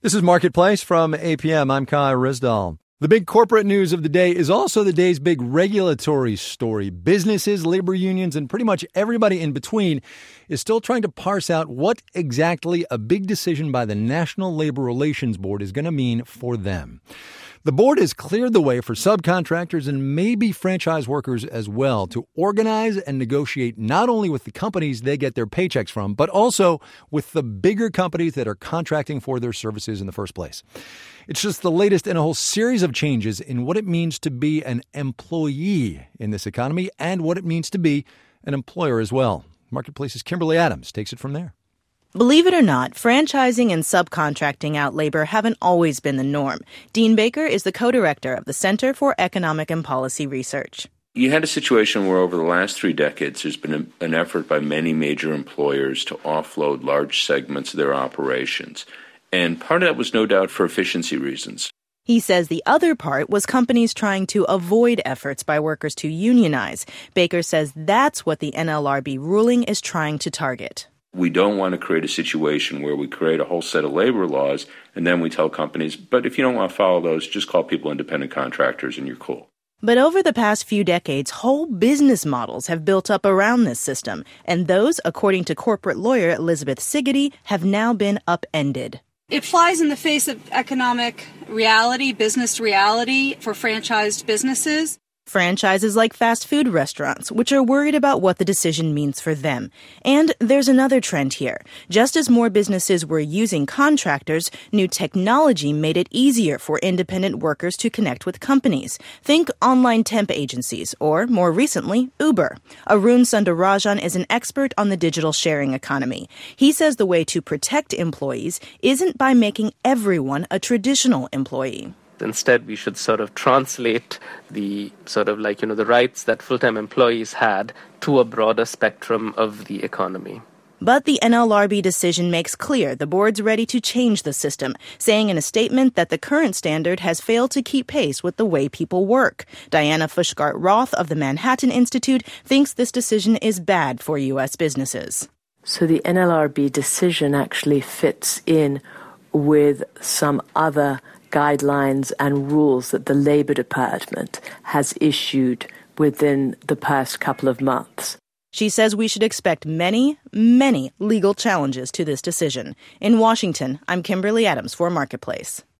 This is Marketplace from APM. I'm Kai Rizdal. The big corporate news of the day is also the day's big regulatory story. Businesses, labor unions, and pretty much everybody in between is still trying to parse out what exactly a big decision by the National Labor Relations Board is going to mean for them. The board has cleared the way for subcontractors and maybe franchise workers as well to organize and negotiate not only with the companies they get their paychecks from, but also with the bigger companies that are contracting for their services in the first place. It's just the latest in a whole series of changes in what it means to be an employee in this economy and what it means to be an employer as well. Marketplace's Kimberly Adams takes it from there. Believe it or not, franchising and subcontracting out labor haven't always been the norm. Dean Baker is the co-director of the Center for Economic and Policy Research. You had a situation where over the last 3 decades, there's been an effort by many major employers to offload large segments of their operations. And part of that was no doubt for efficiency reasons. He says the other part was companies trying to avoid efforts by workers to unionize. Baker says that's what the NLRB ruling is trying to target. We don't want to create a situation where we create a whole set of labor laws and then we tell companies, but if you don't want to follow those, just call people independent contractors and you're cool. But over the past few decades, whole business models have built up around this system, and those, according to corporate lawyer Elizabeth Siggety, have now been upended. It flies in the face of economic reality, business reality for franchised businesses. Franchises like fast food restaurants, which are worried about what the decision means for them. And there's another trend here. Just as more businesses were using contractors, new technology made it easier for independent workers to connect with companies. Think online temp agencies, or more recently, Uber. Arun Sundarajan is an expert on the digital sharing economy. He says the way to protect employees isn't by making everyone a traditional employee. Instead, we should sort of translate the the rights that full-time employees had to a broader spectrum of the economy. But the NLRB decision makes clear the board's ready to change the system, saying in a statement that the current standard has failed to keep pace with the way people work. Diana Fushgart-Roth of the Manhattan Institute thinks this decision is bad for U.S. businesses. So the NLRB decision actually fits in with some other guidelines and rules that the Labor Department has issued within the past couple of months. She says we should expect many, many legal challenges to this decision. In Washington, I'm Kimberly Adams for Marketplace.